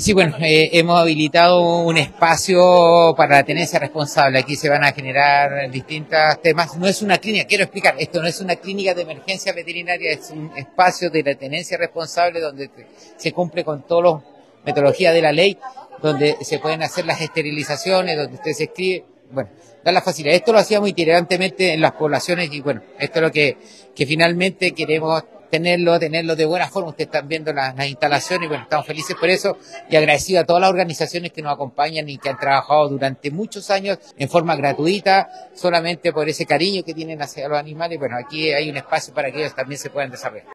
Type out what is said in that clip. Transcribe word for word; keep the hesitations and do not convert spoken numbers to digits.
Sí, bueno, eh, hemos habilitado un espacio para la tenencia responsable. Aquí se van a generar distintos temas. No es una clínica, quiero explicar, esto no es una clínica de emergencia veterinaria, es un espacio de la tenencia responsable donde se cumple con todas las metodologías de la ley, donde se pueden hacer las esterilizaciones, donde usted se escribe, bueno, da la facilidad. Esto lo hacíamos itinerantemente en las poblaciones y bueno, esto es lo que, que finalmente queremos tenerlo, tenerlo de buena forma. Ustedes están viendo las, las instalaciones y bueno, estamos felices por eso y agradecidos a todas las organizaciones que nos acompañan y que han trabajado durante muchos años en forma gratuita, solamente por ese cariño que tienen hacia los animales. Bueno, aquí hay un espacio para que ellos también se puedan desarrollar.